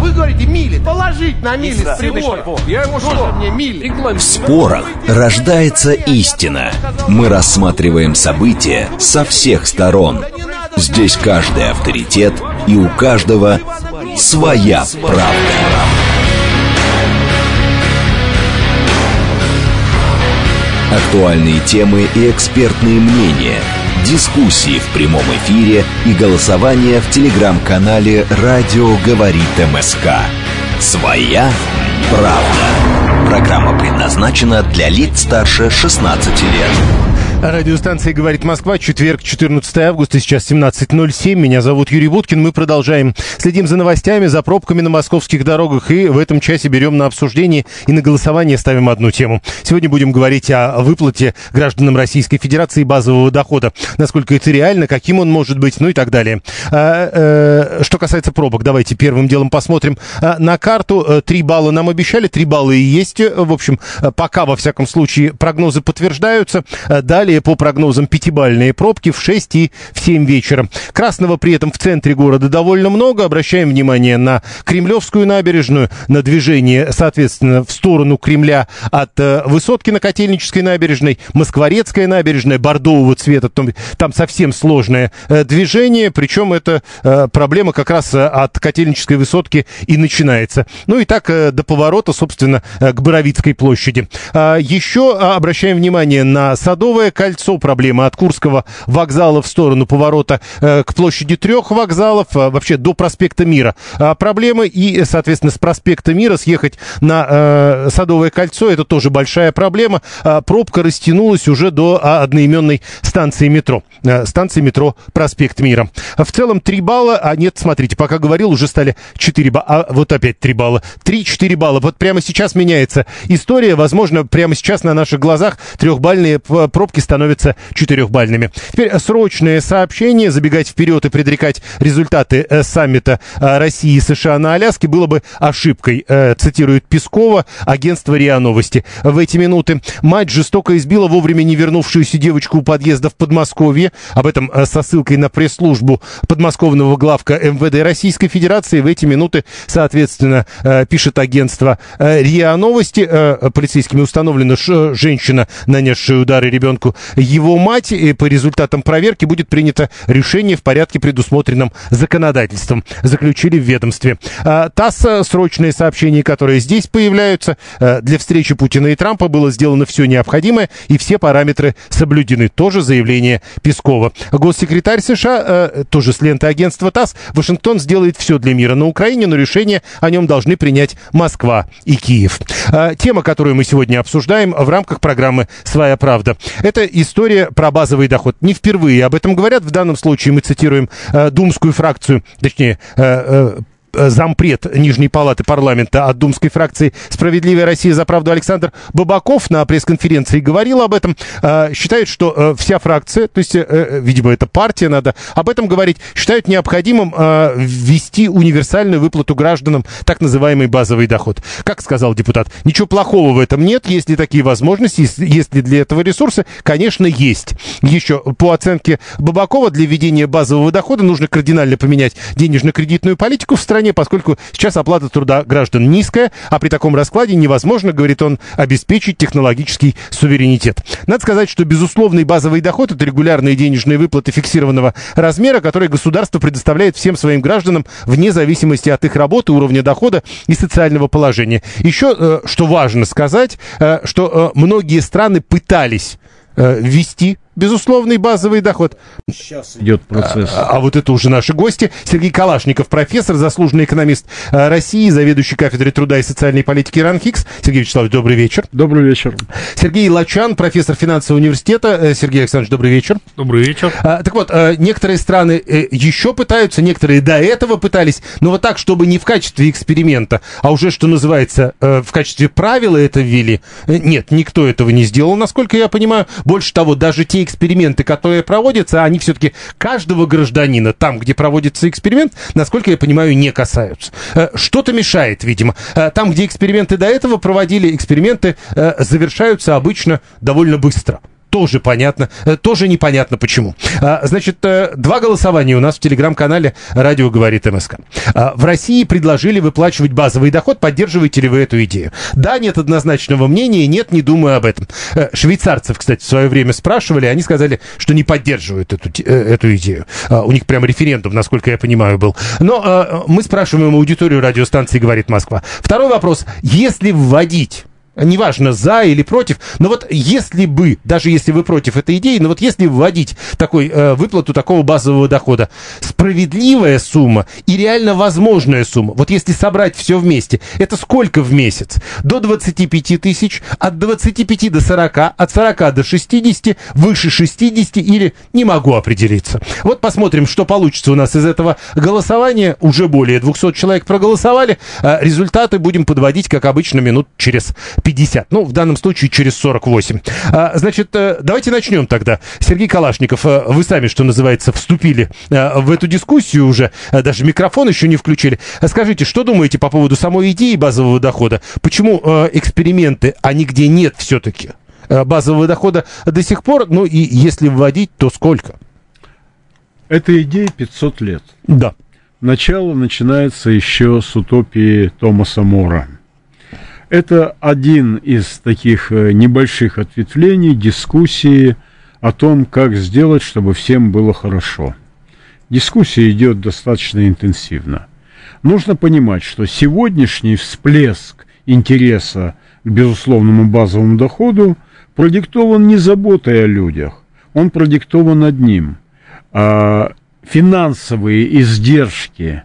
вы говорите мили. Положить на мили прибор. Я ему что? Мне мили. В спорах рождается истина. Мы рассматриваем события со всех сторон. Здесь каждый авторитет, и у каждого своя правда. Актуальные темы и экспертные мнения, дискуссии в прямом эфире и голосование в телеграм-канале «Радио говорит МСК». «Своя правда». Программа предназначена для лиц старше 16 лет. Радиостанция «Говорит Москва», четверг, 14 августа, сейчас 17:07. Меня зовут Юрий Буткин. Мы продолжаем. Следим за новостями, за пробками на московских дорогах. И в этом часе берем на обсуждение и на голосование ставим одну тему. Сегодня будем говорить о выплате гражданам Российской Федерации базового дохода. Насколько это реально, каким он может быть, ну и так далее. Что касается пробок, давайте первым делом посмотрим на карту. 3 балла нам обещали, 3 балла и есть. В общем, пока, во всяком случае, прогнозы подтверждаются. Далее, по прогнозам, 5-бальные пробки в 6 и в 7 вечера. Красного при этом в центре города довольно много. Обращаем внимание на Кремлевскую набережную, на движение, соответственно, в сторону Кремля от Высотки на Котельнической набережной, Москворецкая набережная, бордового цвета. Там совсем сложное движение, причем это проблема как раз от Котельнической Высотки и начинается. Ну и так до поворота, собственно, к Боровицкой площади. Еще обращаем внимание на Садовое кольцо, проблема от Курского вокзала в сторону поворота к площади 3 вокзалов, вообще до проспекта Мира. Проблемы и, соответственно, с проспекта Мира съехать на Садовое кольцо, это тоже большая проблема. Пробка растянулась уже до одноименной станции метро. Станции метро проспект Мира. В целом 3 балла, а нет, смотрите, пока говорил, уже стали 4 балла, а вот опять 3 балла. 3-4 балла. Вот прямо сейчас меняется история, возможно, прямо сейчас на наших глазах 3-бальные пробки становятся 4-бальными. Теперь срочное сообщение. Забегать вперед и предрекать результаты саммита России и США на Аляске было бы ошибкой, цитирует Пескова, агентство РИА Новости. В эти минуты мать жестоко избила вовремя не вернувшуюся девочку у подъезда в Подмосковье. Об этом со ссылкой на пресс-службу подмосковного главка МВД Российской Федерации. В эти минуты, соответственно, пишет агентство РИА Новости. Полицейскими установлено, что женщина, нанесшая удары ребенку, его мать, и по результатам проверки будет принято решение в порядке, предусмотренном законодательством, заключили в ведомстве. ТАСС, срочные сообщения, которые здесь появляются. Для встречи Путина и Трампа было сделано все необходимое, и все параметры соблюдены. Тоже заявление Пескова. Госсекретарь США, тоже с ленты агентства ТАСС, Вашингтон сделает все для мира на Украине, но решение о нем должны принять Москва и Киев. Тема, которую мы сегодня обсуждаем в рамках программы «Своя правда», это история про базовый доход. Не впервые об этом говорят. В данном случае мы цитируем думскую фракцию, точнее, зампред Нижней палаты парламента от думской фракции «Справедливая Россия за правду» Александр Бабаков на пресс-конференции говорил об этом. Считает, что вся фракция, то есть, видимо, это партия, надо об этом говорить, считают необходимым ввести универсальную выплату гражданам, так называемый базовый доход. Как сказал депутат, ничего плохого в этом нет, если такие возможности, если для этого ресурсы, конечно, есть. Еще по оценке Бабакова, для введения базового дохода нужно кардинально поменять денежно-кредитную политику в стране, поскольку сейчас оплата труда граждан низкая, а при таком раскладе невозможно, говорит он, обеспечить технологический суверенитет. Надо сказать, что безусловный базовый доход — это регулярные денежные выплаты фиксированного размера, которые государство предоставляет всем своим гражданам вне зависимости от их работы, уровня дохода и социального положения. Еще, что важно сказать, что многие страны пытались ввести безусловный базовый доход. Сейчас идет процесс. А вот это уже наши гости. Сергей Калашников, профессор, заслуженный экономист России, заведующий кафедрой труда и социальной политики РАНХИКС. Сергей Вячеславович, добрый вечер. Добрый вечер. Сергей Лачан, профессор финансового университета. Сергей Александрович, добрый вечер. Добрый вечер. Так вот, некоторые страны еще пытаются, некоторые до этого пытались, но вот так, чтобы не в качестве эксперимента, а уже, что называется, в качестве правила это ввели. Нет, никто этого не сделал, насколько я понимаю. Больше того, даже те эксперименты, которые проводятся, они все-таки каждого гражданина, там, где проводится эксперимент, насколько я понимаю, не касаются. Что-то мешает, видимо. Там, где эксперименты до этого проводили, эксперименты завершаются обычно довольно быстро. тоже понятно, тоже непонятно почему. Значит, 2 голосования у нас в телеграм-канале «Радио говорит МСК». В России предложили выплачивать базовый доход. Поддерживаете ли вы эту идею? Да, нет однозначного мнения, нет, не думаю об этом. Швейцарцев, кстати, в свое время спрашивали, они сказали, что не поддерживают эту идею. У них прям референдум, насколько я понимаю, был. Но мы спрашиваем аудиторию радиостанции «Говорит Москва». Второй вопрос. Если вводить... Неважно, за или против, но вот если бы, даже если вы против этой идеи, но вот если вводить выплату такого базового дохода, справедливая сумма и реально возможная сумма, вот если собрать все вместе, это сколько в месяц? До 25 тысяч, от 25 до 40, от 40 до 60, выше 60 или не могу определиться. Вот посмотрим, что получится у нас из этого голосования. Уже более 200 человек проголосовали. Результаты будем подводить, как обычно, минут через 50. Ну, в данном случае через 48. Значит, давайте начнем тогда. Сергей Калашников, вы сами, что называется, вступили в эту дискуссию уже, даже микрофон еще не включили. Скажите, что думаете по поводу самой идеи базового дохода? Почему эксперименты, а нигде нет все-таки базового дохода до сих пор? Ну, и если вводить, то сколько? Эта идея 500 лет. Да. Начало начинается еще с утопии Томаса Мора. Это один из таких небольших ответвлений дискуссии о том, как сделать, чтобы всем было хорошо. Дискуссия идет достаточно интенсивно. Нужно понимать, что сегодняшний всплеск интереса к безусловному базовому доходу продиктован не заботой о людях, он продиктован одним. Финансовые издержки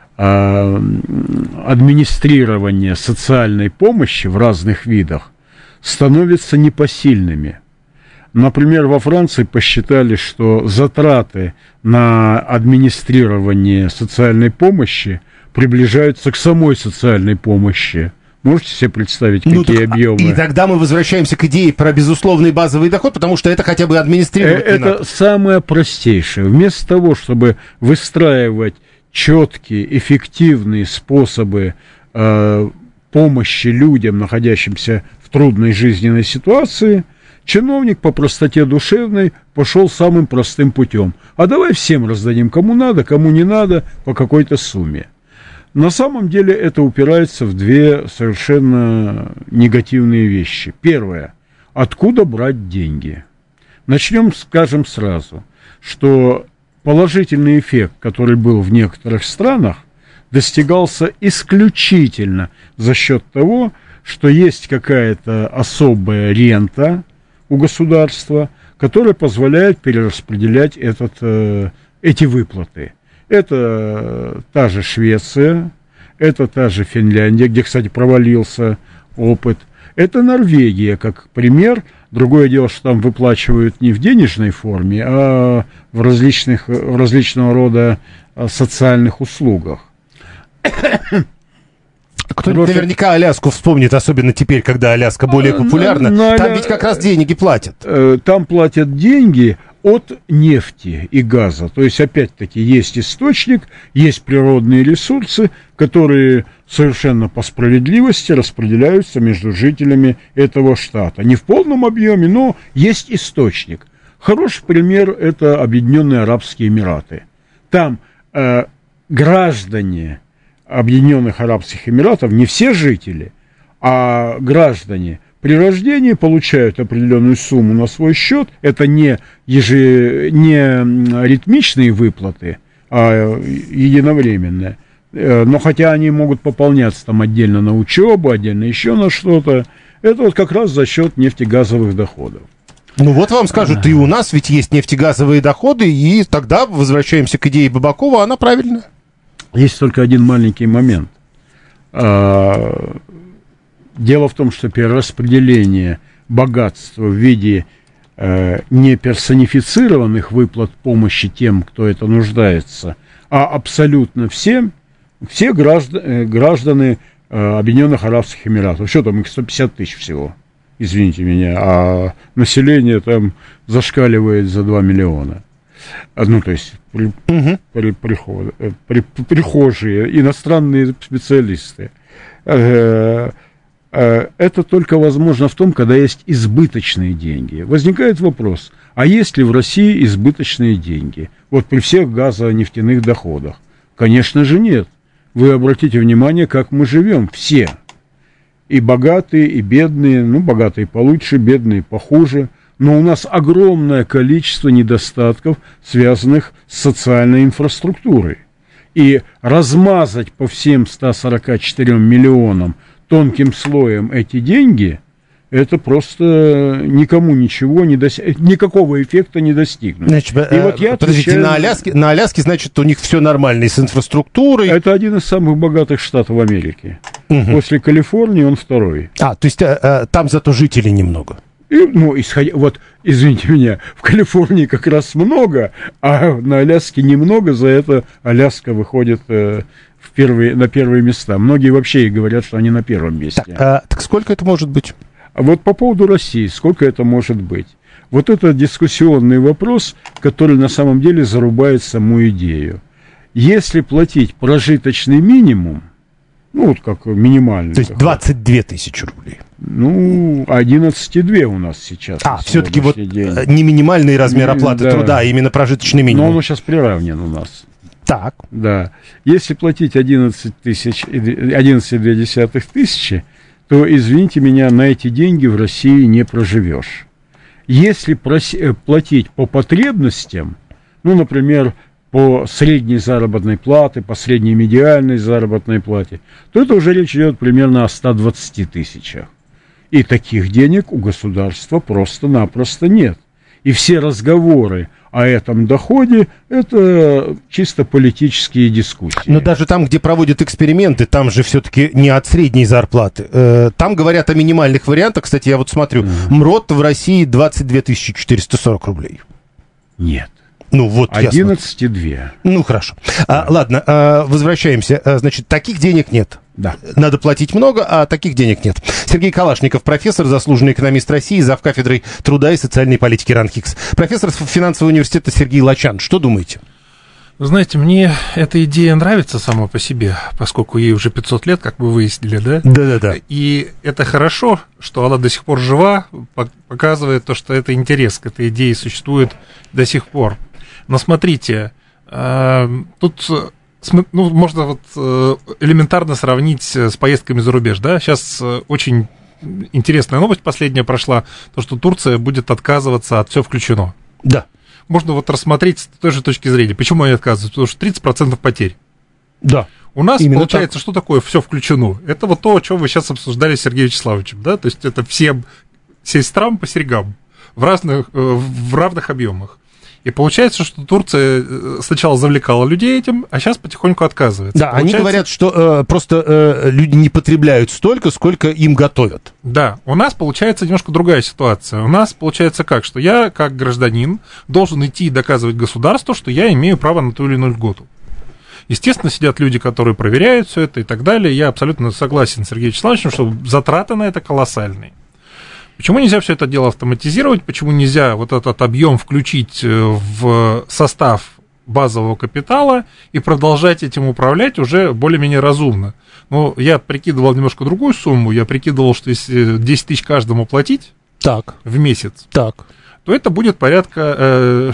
администрирования социальной помощи в разных видах становятся непосильными. Например, во Франции посчитали, что затраты на администрирование социальной помощи приближаются к самой социальной помощи. Можете себе представить, какие объемы? И тогда мы возвращаемся к идее про безусловный базовый доход, потому что это хотя бы администрировать не надо. Это самое простейшее. Вместо того, чтобы выстраивать четкие, эффективные способы помощи людям, находящимся в трудной жизненной ситуации, чиновник по простоте душевной пошел самым простым путем. А давай всем раздадим, кому надо, кому не надо, по какой-то сумме. На самом деле это упирается в две совершенно негативные вещи. Первое. Откуда брать деньги? Начнем, скажем сразу, что положительный эффект, который был в некоторых странах, достигался исключительно за счет того, что есть какая-то особая рента у государства, которая позволяет перераспределять эти выплаты. Это та же Швеция, это та же Финляндия, где, кстати, провалился опыт. Это Норвегия, как пример. Другое дело, что там выплачивают не в денежной форме, а в различного рода социальных услугах. Кто-нибудь наверняка Аляску вспомнит, особенно теперь, когда Аляска более популярна. Там ведь как раз деньги платят. Там платят деньги от нефти и газа. То есть, опять-таки, есть источник, есть природные ресурсы, которые совершенно по справедливости распределяются между жителями этого штата. Не в полном объеме, но есть источник. Хороший пример – это Объединенные Арабские Эмираты. Там граждане Объединенных Арабских Эмиратов, не все жители, а граждане, при рождении получают определенную сумму на свой счет. Это не ритмичные выплаты, а единовременные. Но хотя они могут пополняться там отдельно на учебу, отдельно еще на что-то, это вот как раз за счет нефтегазовых доходов. Ну вот вам скажут, и у нас ведь есть нефтегазовые доходы, и тогда возвращаемся к идее Бабакова, она правильная. Есть только один маленький момент. Дело в том, что перераспределение богатства в виде не персонифицированных выплат помощи тем, кто это нуждается, а абсолютно всем, все граждане Объединенных Арабских Эмиратов. Что там, их 150 тысяч всего, извините меня, а население там зашкаливает за 2 миллиона. Ну, то есть прихожие, иностранные специалисты. это только возможно в том, когда есть избыточные деньги. Возникает вопрос, а есть ли в России избыточные деньги? Вот при всех газонефтяных доходах. Конечно же нет. Вы обратите внимание, как мы живем все. И богатые, и бедные, ну, богатые получше, бедные похуже. Но у нас огромное количество недостатков, связанных с социальной инфраструктурой. И размазать по всем 144 миллионам тонким слоем эти деньги, это просто никому ничего не никакого эффекта не достигнуть. Значит, и вот я подождите, на Аляске, значит, у них все нормально и с инфраструктурой. Это один из самых богатых штатов Америки. Угу. После Калифорнии он второй. То есть там зато жителей немного. Вот, извините меня, в Калифорнии как раз много, а на Аляске немного, за это Аляска выходит на первые места. Многие вообще и говорят, что они на первом месте. Так сколько это может быть? Вот по поводу России, сколько это может быть? Вот это дискуссионный вопрос, который на самом деле зарубает саму идею. Если платить прожиточный минимум, ну, вот как минимальный. То есть 22 тысячи рублей. 11,2 у нас сейчас. Все-таки вот не минимальный размер оплаты труда, а именно прожиточный минимум. Но он сейчас приравнен у нас. Так. Да. Если платить 11,2 тысячи, то, извините меня, на эти деньги в России не проживешь. Если платить по потребностям, ну, например, по средней заработной плате, по средней медиальной заработной плате, то это уже речь идет примерно о 120 тысячах. И таких денег у государства просто-напросто нет. И все разговоры о этом доходе – это чисто политические дискуссии. Но даже там, где проводят эксперименты, там же все-таки не от средней зарплаты. Там говорят о минимальных вариантах. Кстати, я вот смотрю, МРОТ в России 22 440 рублей. Нет. Ну, вот 11,2. Ну, хорошо. Ладно, возвращаемся. Значит, таких денег нет. Да. Надо платить много, а таких денег нет. Сергей Калашников, профессор, заслуженный экономист России, завкафедрой труда и социальной политики РАНХИКС. Профессор финансового университета Сергей Лачан. Что думаете? Вы знаете, мне эта идея нравится сама по себе, поскольку ей уже 500 лет, как вы выяснили, да? Да. И это хорошо, что она до сих пор жива, показывает то, что это интерес к этой идее существует до сих пор. Но смотрите, тут можно вот элементарно сравнить с поездками за рубеж, да? Сейчас очень интересная новость последняя прошла, то, что Турция будет отказываться от «все включено». Да. Можно вот рассмотреть с той же точки зрения. Почему они отказываются? Потому что 30% потерь. Да. У нас именно получается, так. Что такое «все включено»? Это вот то, о чем вы сейчас обсуждали с Сергеем Вячеславовичем, да? То есть это всем сестрам по серьгам в равных объемах. И получается, что Турция сначала завлекала людей этим, а сейчас потихоньку отказывается. Да, они говорят, что просто люди не потребляют столько, сколько им готовят. Да, у нас получается немножко другая ситуация. У нас получается как, что я, как гражданин, должен идти и доказывать государству, что я имею право на ту или иную льготу. Естественно, сидят люди, которые проверяют все это и так далее. Я абсолютно согласен с Сергеем Вячеславовичем, что затраты на это колоссальные. Почему нельзя все это дело автоматизировать? Почему нельзя вот этот объем включить в состав базового капитала и продолжать этим управлять уже более-менее разумно? Ну, я прикидывал немножко другую сумму. Я прикидывал, что если 10 тысяч каждому платить в месяц, то это будет порядка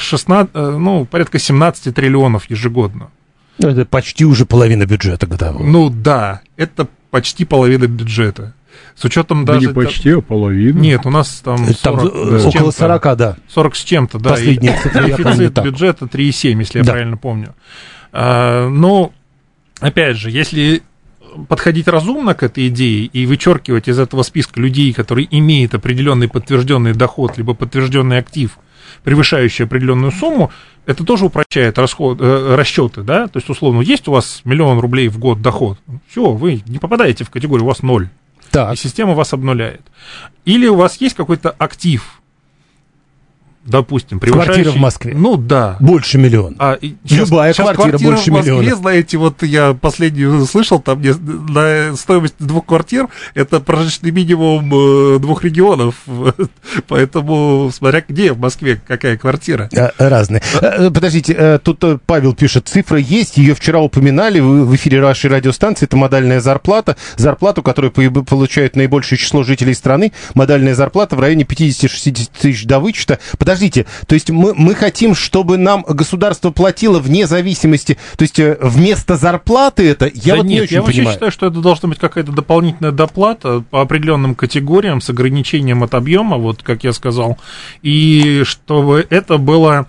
17 триллионов ежегодно. Это почти уже половина бюджета годового. Ну да, это почти половина бюджета. С учетом даже... Не почти, а половина. Нет, у нас там 40, около 40, да. 40 с чем-то, да. Последний дефицит бюджета 3,7, если я правильно помню. Но, опять же, если подходить разумно к этой идее и вычеркивать из этого списка людей, которые имеют определенный подтвержденный доход, либо подтвержденный актив, превышающий определенную сумму, это тоже упрощает расчеты, да. То есть, условно, есть у вас 1 000 000 рублей в год доход, все, вы не попадаете в категорию, у вас 0. И система вас обнуляет. Или у вас есть какой-то актив, допустим, превышающий... Квартира в Москве? Ну, да. Больше миллиона. Любая квартира больше в Москве, миллиона. знаете, вот я последнюю слышал, там на стоимость 2 квартир это прожиточный минимум 2 регионов. Поэтому, смотря где в Москве, какая квартира. Разные. Подождите, тут Павел пишет, цифра есть, ее вчера упоминали в эфире вашей радиостанции, это модальная зарплата, зарплату, которую получают наибольшее число жителей страны, модальная зарплата в районе 50-60 тысяч до вычета. Подождите, то есть мы хотим, чтобы нам государство платило вне зависимости, то есть вместо зарплаты это, я вот не очень я понимаю. вообще считаю, что это должна быть какая-то дополнительная доплата по определенным категориям с ограничением от объема, вот как я сказал, и чтобы это было...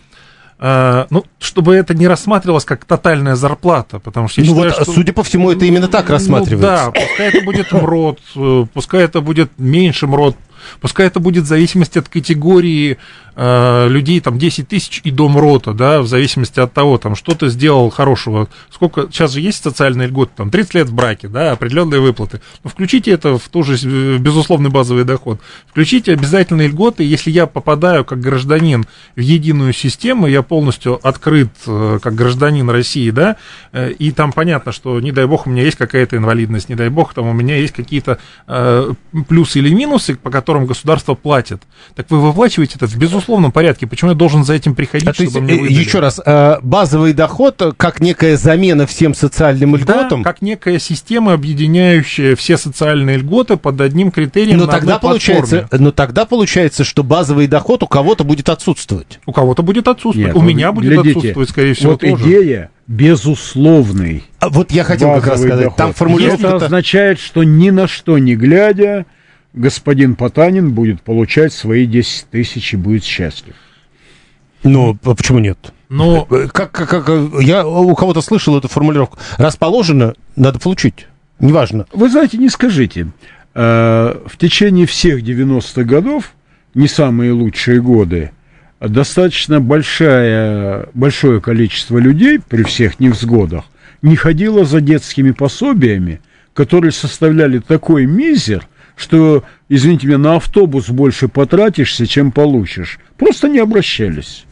чтобы это не рассматривалось как тотальная зарплата, потому что я считаю, что... Судя по всему, это именно так рассматривается. Да, пускай это будет МРОТ, пускай это будет меньше МРОТ, пускай это будет в зависимости от категории людей, там, 10 тысяч и до МРОТа, да, в зависимости от того, там, что ты сделал хорошего. Сколько, сейчас же есть социальные льготы, там, 30 лет в браке, да, определенные выплаты. Но включите это в ту же безусловный базовый доход. Включите обязательные льготы, если я попадаю как гражданин в единую систему, я полностью открыт как гражданин России, да, и там понятно, что, не дай бог, у меня есть какая-то инвалидность, не дай бог, там, у меня есть какие-то плюсы или минусы, по которым государство платит. Так вы выплачиваете это в безусловном порядке. Почему я должен за этим приходить, чтобы мне выдали? Еще раз, базовый доход как некая замена всем социальным льготам? Да, как некая система, объединяющая все социальные льготы под одним критерием на одной платформе. Но тогда получается, что базовый доход у кого-то будет отсутствовать. У кого-то будет отсутствовать. Нет, у меня будет отсутствовать, скорее всего, вот тоже. Идея безусловный. Вот я хотел как раз сказать. Доход. Там формулировка... Это означает, что ни на что не глядя, господин Потанин будет получать свои 10 тысяч и будет счастлив. Ну, почему нет? Но... Как я у кого-то слышал эту формулировку. Раз положено, надо получить. Неважно. Вы знаете, не скажите. В течение всех 90-х годов, не самые лучшие годы, достаточно большое количество людей при всех невзгодах не ходило за детскими пособиями, которые составляли такой мизер, что, извините меня, на автобус больше потратишься, чем получишь. Просто не обращались.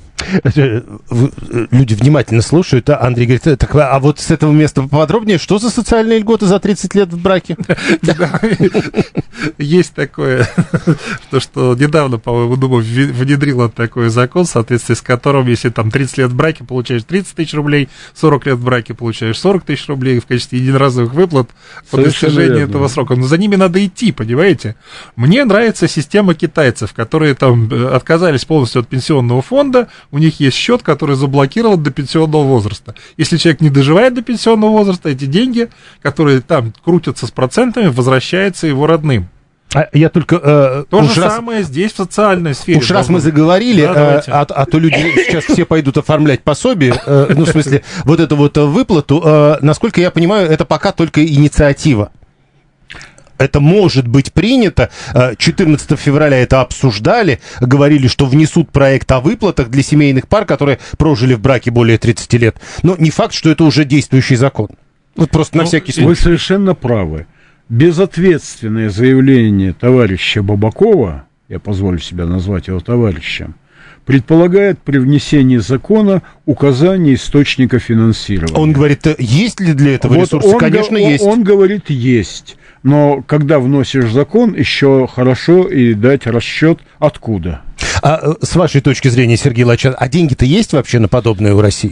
Люди внимательно слушают, а Андрей говорит, так, а вот с этого места поподробнее, что за социальные льготы за 30 лет в браке? Есть такое, что недавно, по-моему, Дума внедрила такой закон, в соответствии с которым, если там 30 лет в браке получаешь 30 тысяч рублей, 40 лет в браке получаешь 40 тысяч рублей в качестве единоразовых выплат по достижении этого срока. Но за ними надо идти, понимаете? Мне нравится система китайцев, которые там отказались полностью от пенсионного фонда. У них есть счет, который заблокирован до пенсионного возраста. Если человек не доживает до пенсионного возраста, эти деньги, которые там крутятся с процентами, возвращаются его родным. Я только... То же самое здесь в социальной сфере. Уж раз мы заговорили, да, а то люди сейчас все пойдут оформлять пособие, ну, в смысле, вот эту вот выплату, насколько я понимаю, это пока только инициатива. Это может быть принято. 14 февраля это обсуждали, говорили, что внесут проект о выплатах для семейных пар, которые прожили в браке более 30 лет. Но не факт, что это уже действующий закон. Вот просто на всякий случай. Вы совершенно правы. Безответственное заявление товарища Бабакова, я позволю себе назвать его товарищем, предполагает при внесении закона указание источника финансирования. Он говорит, есть ли для этого ресурсы? Конечно, есть. Он говорит, есть. Но когда вносишь закон, еще хорошо и дать расчет откуда. А с вашей точки зрения, Сергей Лачан, а деньги-то есть вообще на подобное у России?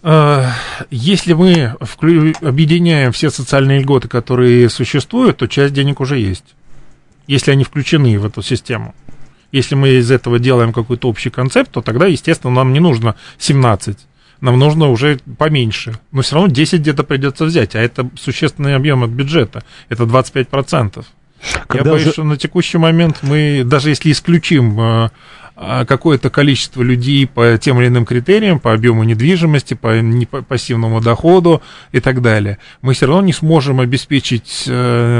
Если мы объединяем все социальные льготы, которые существуют, то часть денег уже есть, если они включены в эту систему. Если мы из этого делаем какой-то общий концепт, то тогда, естественно, нам не нужно 17, нам нужно уже поменьше. Но все равно 10 где-то придется взять, а это существенный объем от бюджета, это 25%. Я боюсь, что на текущий момент мы, даже если исключим какое-то количество людей по тем или иным критериям, по объему недвижимости, по пассивному доходу и так далее, мы все равно не сможем обеспечить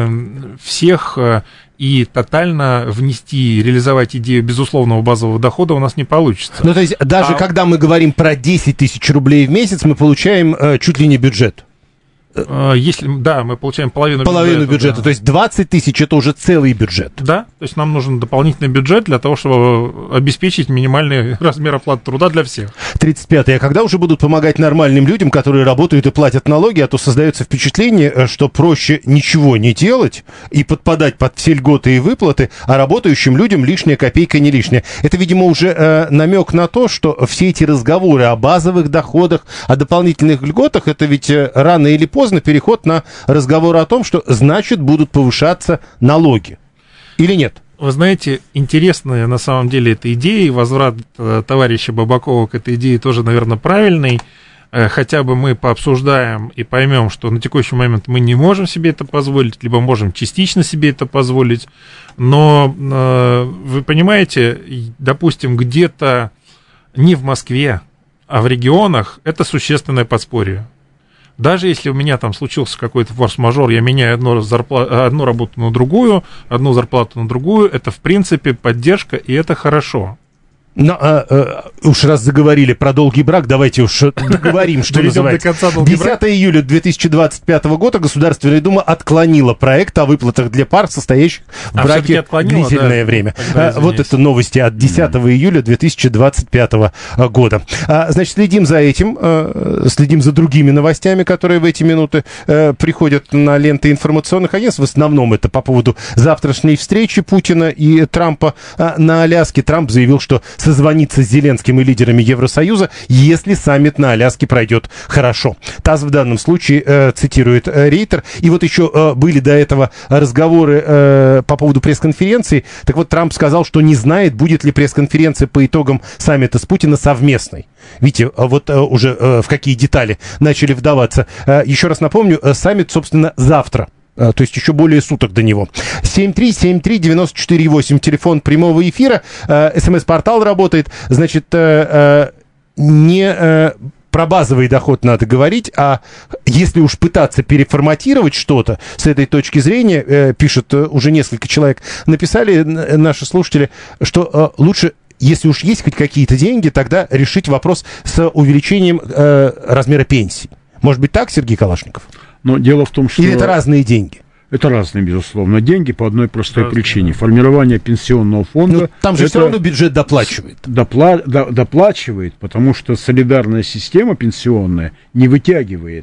всех и тотально внести, реализовать идею безусловного базового дохода у нас не получится. Ну, то есть, даже когда мы говорим про 10 тысяч рублей в месяц, мы получаем чуть ли не бюджет. Если, да, мы получаем половину бюджета, да. То есть 20 тысяч – это уже целый бюджет. Да, то есть нам нужен дополнительный бюджет для того, чтобы обеспечить минимальный размер оплаты труда для всех. 35-й. А когда уже будут помогать нормальным людям, которые работают и платят налоги, а то создается впечатление, что проще ничего не делать и подпадать под все льготы и выплаты, а работающим людям лишняя копейка не лишняя. Это, видимо, уже намек на то, что все эти разговоры о базовых доходах, о дополнительных льготах, это ведь рано или поздно переход на разговор о том, что значит будут повышаться налоги. Или нет? Вы знаете, интересная на самом деле эта идея, и возврат товарища Бабакова к этой идее тоже, наверное, правильный. Хотя бы мы пообсуждаем и поймем, что на текущий момент мы не можем себе это позволить, либо можем частично себе это позволить. Но вы понимаете, допустим, где-то не в Москве, а в регионах это существенное подспорье. Даже если у меня там случился какой-то форс-мажор, я меняю одну работу на другую, одну зарплату на другую, это, в принципе, поддержка, и это хорошо. Но уж раз заговорили про долгий брак, давайте уж договорим, что называется. 10 июля 2025 года Государственная Дума отклонила проект о выплатах для пар, состоящих в браке длительное время. Вот это новости от 10 июля 2025 года. Значит, следим за этим, следим за другими новостями, которые в эти минуты приходят на ленты информационных агентств. В основном это по поводу завтрашней встречи Путина и Трампа на Аляске. Трамп заявил, что созвониться с Зеленским и лидерами Евросоюза, если саммит на Аляске пройдет хорошо. ТАСС в данном случае цитирует Рейтер. И вот еще были до этого разговоры по поводу пресс-конференции. Так вот, Трамп сказал, что не знает, будет ли пресс-конференция по итогам саммита с Путиным совместной. Видите, вот уже в какие детали начали вдаваться. Еще раз напомню, саммит, собственно, завтра. То есть еще более суток до него. 7373948, телефон прямого эфира. СМС-портал работает. Значит, не про базовый доход надо говорить, а если уж пытаться переформатировать что-то с этой точки зрения, пишет уже несколько человек, написали наши слушатели, что лучше... Если уж есть хоть какие-то деньги, тогда решить вопрос с увеличением размера пенсий. Может быть так, Сергей Калашников? Но дело в том, что... Или это разные деньги? Это разные, безусловно, деньги по одной простой причине. Формирование пенсионного фонда... Но там же все равно бюджет доплачивает. Доплачивает, потому что солидарная система пенсионная не вытягивает.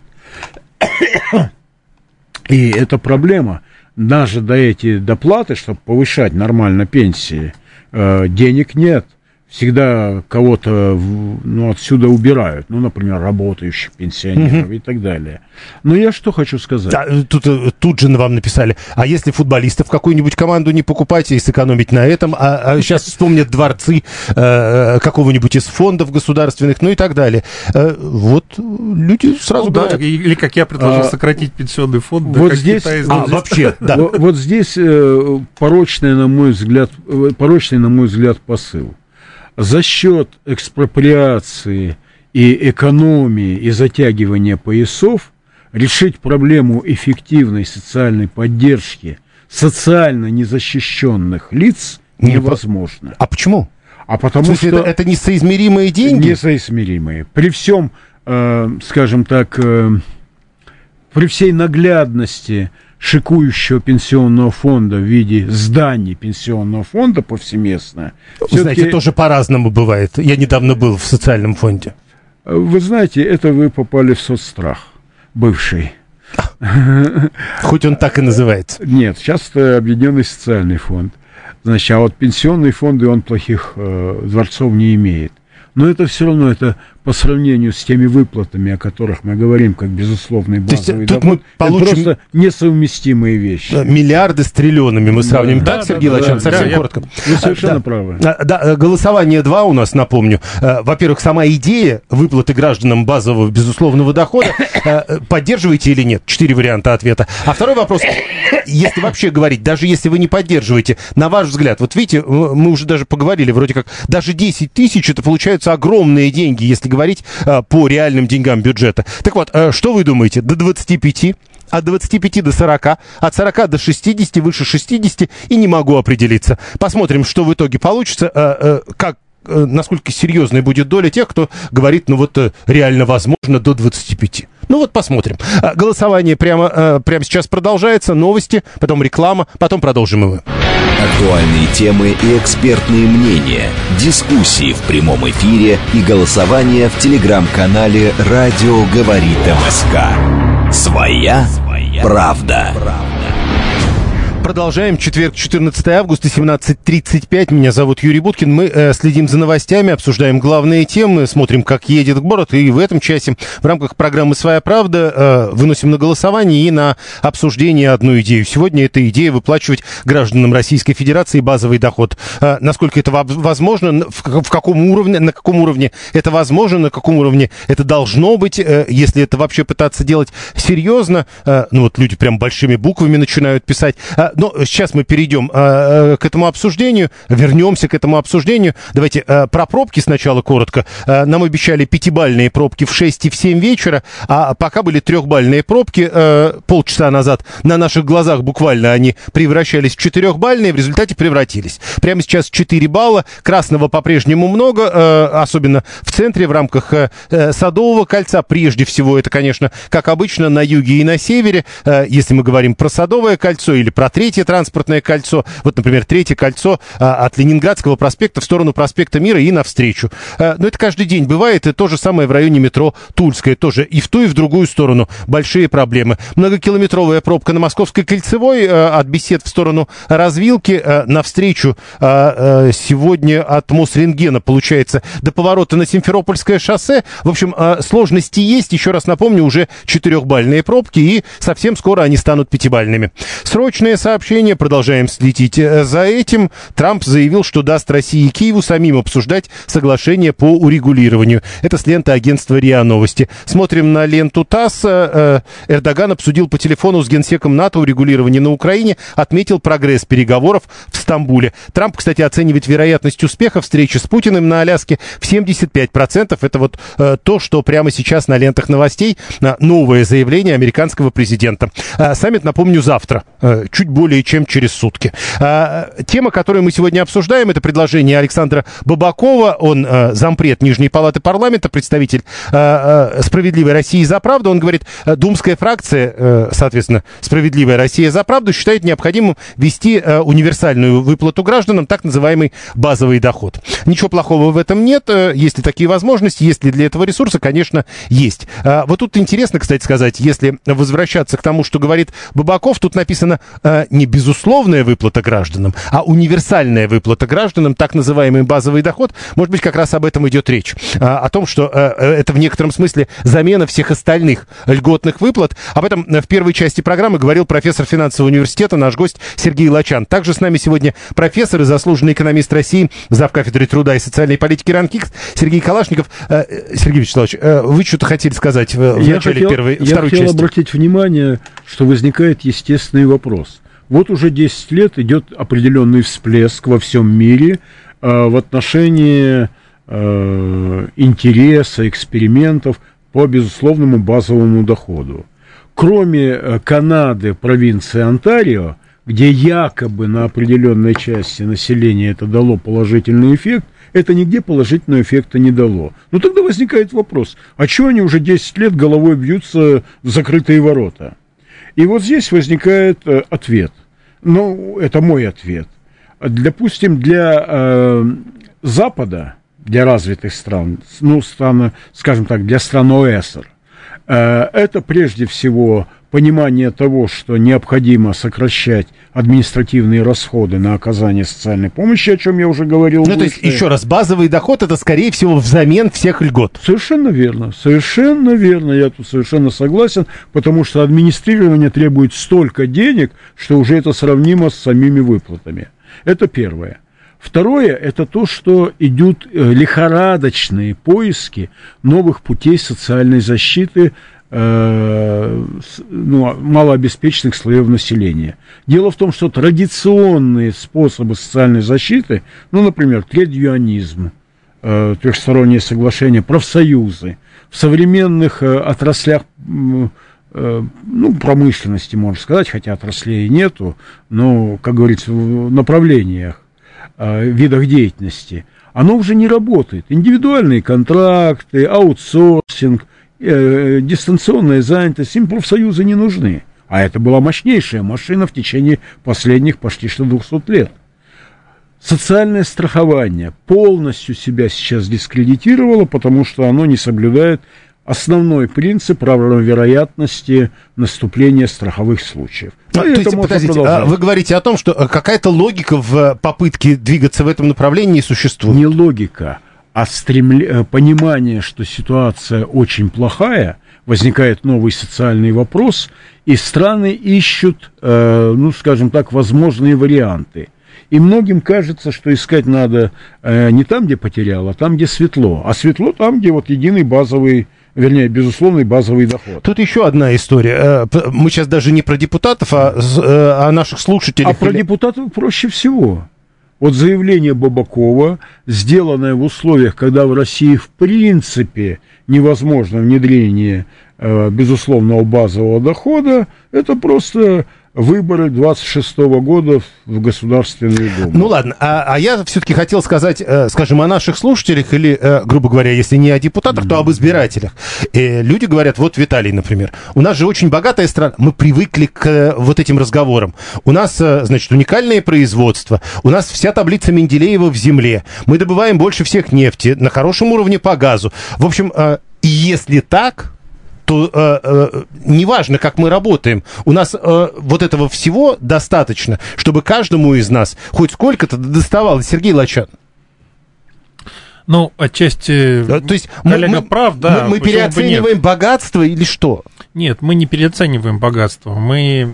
И это проблема. Даже до эти доплаты, чтобы повышать нормально пенсии, денег нет. Всегда кого-то отсюда убирают, например, работающих пенсионеров и так далее. Но я что хочу сказать. Да, тут же вам написали, а если футболистов какую-нибудь команду не покупать и сэкономить на этом, а сейчас вспомнят дворцы какого-нибудь из фондов государственных, и так далее. Вот люди сразу говорят. Да, или, как я предложил, сократить пенсионный фонд. Вот здесь, вообще, да. Вот здесь порочный, на мой взгляд, посыл. За счет экспроприации и экономии и затягивания поясов решить проблему эффективной социальной поддержки социально незащищенных лиц невозможно. А почему? А потому что это несоизмеримые деньги? Несоизмеримые. При всем, скажем так, при всей наглядности шикующего пенсионного фонда в виде зданий пенсионного фонда повсеместно. Знаете, тоже по-разному бывает. Я недавно был в социальном фонде. Вы знаете, это вы попали в соцстрах, бывший. Хоть он так и называется. Нет, сейчас это Объединенный социальный фонд. Значит, а вот пенсионные фонды, он плохих дворцов не имеет. Но это все равно, это по сравнению с теми выплатами, о которых мы говорим, как безусловный базовый доход, мы получим... это просто несовместимые вещи. Миллиарды с триллионами мы сравним. Да, так, Сергей Лачан, совсем коротко. Вы совершенно правы. Да, голосование 2 у нас, напомню. Во-первых, сама идея выплаты гражданам базового безусловного дохода, поддерживаете или нет? 4 варианта ответа. А второй вопрос, если вообще говорить, даже если вы не поддерживаете, на ваш взгляд, вот видите, мы уже даже поговорили, вроде как, даже 10 тысяч, это получаются огромные деньги, если говорить по реальным деньгам бюджета. Так вот, что вы думаете? До 25, от 25 до 40, от 40 до 60, выше 60, и не могу определиться. Посмотрим, что в итоге получится, как насколько серьезной будет доля тех, кто говорит, ну вот реально возможно до 25. Ну вот посмотрим. Голосование прямо сейчас продолжается, новости, потом реклама, потом продолжим и мы. Актуальные темы и экспертные мнения, дискуссии в прямом эфире и голосование в телеграм-канале «Радио говорит МСК». Своя правда. Продолжаем. Четверг, 14 августа, 17:35. Меня зовут Юрий Буткин. Мы следим за новостями, обсуждаем главные темы, смотрим, как едет город. И в этом часе в рамках программы «Своя правда» выносим на голосование и на обсуждение одну идею. Сегодня эта идея выплачивать гражданам Российской Федерации базовый доход. Насколько это возможно, в каком уровне, на каком уровне это возможно, на каком уровне это должно быть, если это вообще пытаться делать серьезно. Ну вот люди прям большими буквами начинают писать. Но сейчас мы перейдем к этому обсуждению, вернемся к этому обсуждению. Давайте про пробки сначала коротко. Нам обещали 5-бальные пробки в 6 и в 7 вечера, а пока были 3-бальные пробки. Полчаса назад на наших глазах буквально они превращались в 4-бальные, в результате превратились. Прямо сейчас 4 балла, красного по-прежнему много, особенно в центре, в рамках Садового кольца. Прежде всего, это, конечно, как обычно, на юге и на севере. Если мы говорим про Садовое кольцо или про третье транспортное кольцо, вот, например, третье кольцо от Ленинградского проспекта в сторону проспекта Мира и навстречу. Но это каждый день бывает, и то же самое в районе метро Тульская, тоже и в ту, и в другую сторону большие проблемы. Многокилометровая пробка на Московской кольцевой от Бесед в сторону Развилки навстречу сегодня от Мосрентгена, получается, до поворота на Симферопольское шоссе. В общем, сложности есть, еще раз напомню, уже 4-бальные пробки, и совсем скоро они станут 5-бальными. Срочное сообщение, продолжаем следить за этим. Трамп заявил, что даст России и Киеву самим обсуждать соглашение по урегулированию. Это с ленты агентства РИА Новости. Смотрим на ленту ТАСС. Эрдоган обсудил по телефону с генсеком НАТО урегулирование на Украине, отметил прогресс переговоров в Стамбуле. Трамп, кстати, оценивает вероятность успеха встречи с Путиным на Аляске в 75%. Это вот то, что прямо сейчас на лентах новостей. Новое заявление американского президента. Саммит, напомню, завтра. Чуть более чем через сутки. Тема, которую мы сегодня обсуждаем, это предложение Александра Бабакова. Он зампред Нижней палаты парламента, представитель «Справедливой России за правду». Он говорит, думская фракция, соответственно, «Справедливая Россия за правду», считает необходимым ввести универсальную выплату гражданам, так называемый базовый доход. Ничего плохого в этом нет. Есть ли такие возможности, есть ли для этого ресурсы, конечно, есть. Вот тут интересно, кстати сказать, если возвращаться к тому, что говорит Бабаков, тут написано не безусловная выплата гражданам, а универсальная выплата гражданам, так называемый базовый доход. Может быть, как раз об этом идет речь. О том, что это в некотором смысле замена всех остальных льготных выплат. Об этом в первой части программы говорил профессор финансового университета, наш гость Сергей Лачан. Также с нами сегодня профессор и заслуженный экономист России, завкафедры труда и социальной политики РАН-КИКС Сергей Калашников. Сергей Вячеславович, вы что-то хотели сказать в начале второй части? Я хотел обратить внимание, что возникает естественный вопрос. Вот уже 10 лет идет определенный всплеск во всем мире в отношении интереса, экспериментов по безусловному базовому доходу. Кроме Канады, провинции Онтарио, где якобы на определенной части населения это дало положительный эффект, это нигде положительного эффекта не дало. Ну тогда возникает вопрос, а чего они уже 10 лет головой бьются в закрытые ворота? И вот здесь возникает ответ. Ну, это мой ответ. Допустим, для Запада, для развитых стран, ну, скажем так, для стран ОЭСР, это прежде всего понимание того, что необходимо сокращать административные расходы на оказание социальной помощи, о чем я уже говорил. Ну, то есть, еще раз, базовый доход — это, скорее всего, взамен всех льгот. Совершенно верно, я тут совершенно согласен, потому что администрирование требует столько денег, что уже это сравнимо с самими выплатами. Это первое. Второе, это то, что идут лихорадочные поиски новых путей социальной защиты малообеспеченных слоев населения. Дело в том, что традиционные способы социальной защиты, ну, например, тред-юнионизм, трехсторонние соглашения, профсоюзы, в современных отраслях, промышленности, можно сказать, хотя отраслей нету, но, как говорится, в направлениях, видах деятельности, оно уже не работает. Индивидуальные контракты, аутсорсинг, дистанционная занятость, им профсоюзы не нужны. А это была мощнейшая машина в течение последних почти что 200 лет. Социальное страхование полностью себя сейчас дискредитировало, потому что оно не соблюдает основной принцип равновероятности наступления страховых случаев. То есть, подождите, вы говорите о том, что какая-то логика в попытке двигаться в этом направлении существует? Не логика, а понимание, что ситуация очень плохая, возникает новый социальный вопрос, и страны ищут, скажем так, возможные варианты. И многим кажется, что искать надо не там, где потерял, а там, где светло. А светло там, где вот единый базовый, безусловный базовый доход. Тут еще одна история. Мы сейчас даже не про депутатов, а о наших слушателях. А про депутатов проще всего. Вот заявление Бабакова, сделанное в условиях, когда в России в принципе невозможно внедрение безусловного базового дохода, это просто выборы 26-го года в Государственную Думу. Ну ладно, а я все-таки хотел сказать, скажем, о наших слушателях или, грубо говоря, если не о депутатах, то об избирателях. Люди говорят, вот Виталий, например, у нас же очень богатая страна, мы привыкли к вот этим разговорам. У нас, значит, уникальное производство, у нас вся таблица Менделеева в земле, мы добываем больше всех нефти, на хорошем уровне по газу. В общем, если так, то неважно, как мы работаем, у нас вот этого всего достаточно, чтобы каждому из нас хоть сколько-то доставалось. Сергей Лачан. Ну, отчасти то есть коллега прав, да. Мы переоцениваем богатство или что? Нет, мы не переоцениваем богатство. Мы,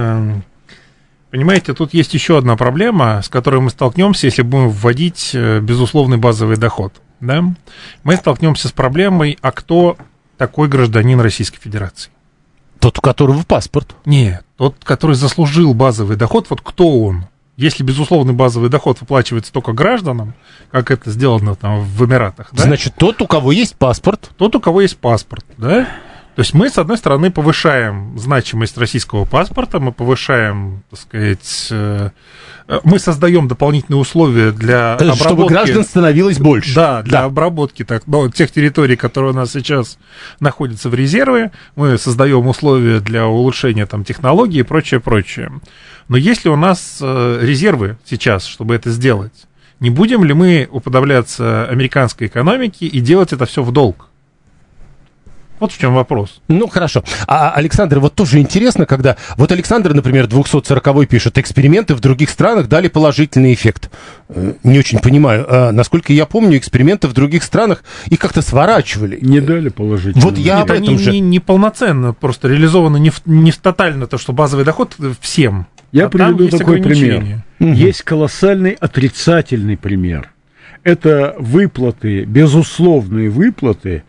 понимаете, тут есть еще одна проблема, с которой мы столкнемся, если будем вводить безусловный базовый доход. Да? Мы столкнемся с проблемой, а кто такой гражданин Российской Федерации? Тот, у которого паспорт. Нет, тот, который заслужил базовый доход, вот кто он? Если безусловный базовый доход выплачивается только гражданам, как это сделано там в Эмиратах, да? Значит, тот, у кого есть паспорт. Тот, у кого есть паспорт, да? То есть мы, с одной стороны, повышаем значимость российского паспорта, мы повышаем, так сказать, мы создаем дополнительные условия для обработки... Чтобы граждан становилось больше. Да, для обработки тех территорий, которые у нас сейчас находятся в резерве, мы создаем условия для улучшения там, технологий и прочее, прочее. Но если у нас резервы сейчас, чтобы это сделать, не будем ли мы уподобляться американской экономике и делать это все в долг? Вот в чем вопрос. Ну, хорошо. А, Александр, вот тоже интересно, когда... Вот Александр, например, 240-й пишет, эксперименты в других странах дали положительный эффект. Не очень понимаю. Насколько я помню, эксперименты в других странах их как-то сворачивали. Не дали положительный. Вот я об этом же... Не полноценно, просто реализовано не тотально то, что базовый доход всем. Я приведу такой пример. Есть колоссальный отрицательный пример. Это выплаты, безусловные выплаты,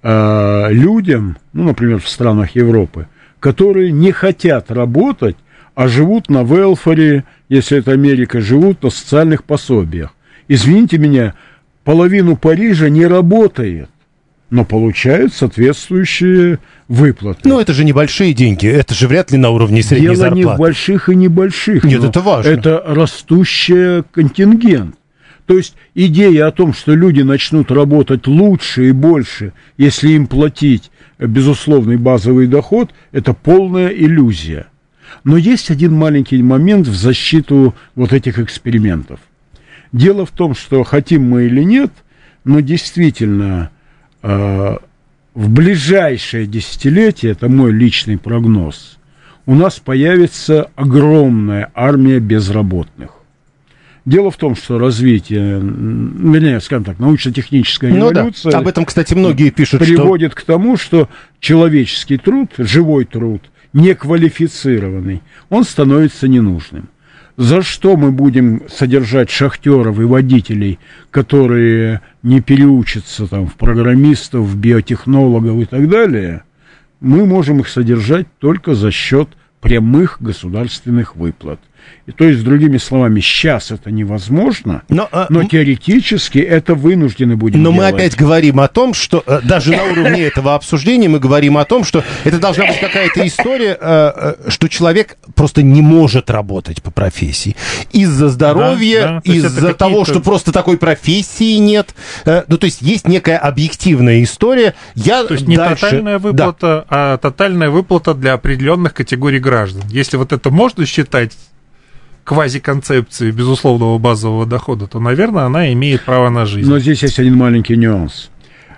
людям, ну, например, в странах Европы, которые не хотят работать, а живут на велфаре, если это Америка, живут на социальных пособиях. Извините меня, половину Парижа не работает, но получают соответствующие выплаты. Ну, это же небольшие деньги, это же вряд ли на уровне средней зарплаты. Дело не в больших и небольших. Нет, это важно. Это растущий контингент. То есть идея о том, что люди начнут работать лучше и больше, если им платить безусловный базовый доход, это полная иллюзия. Но есть один маленький момент в защиту вот этих экспериментов. Дело в том, что хотим мы или нет, но действительно в ближайшее десятилетие, это мой личный прогноз, у нас появится огромная армия безработных. Дело в том, что развитие, вернее, скажем так, научно-техническая революция... Да. Об этом, кстати, многие пишут, приводит к тому, что человеческий труд, живой труд, неквалифицированный, он становится ненужным. За что мы будем содержать шахтеров и водителей, которые не переучатся там, в программистов, в биотехнологов и так далее? Мы можем их содержать только за счет прямых государственных выплат. И, то есть, другими словами, сейчас это невозможно, но теоретически это вынуждены будем делать. Но мы опять говорим о том, что даже на уровне этого обсуждения мы говорим о том, что это должна быть какая-то история, что человек просто не может работать по профессии. Из-за здоровья, из-за того, что просто такой профессии нет. Ну, то есть, есть некая объективная история. То есть, не тотальная выплата, а тотальная выплата для определенных категорий граждан. Если вот это можно считать квазиконцепции безусловного базового дохода, то, наверное, она имеет право на жизнь. Но здесь есть один маленький нюанс.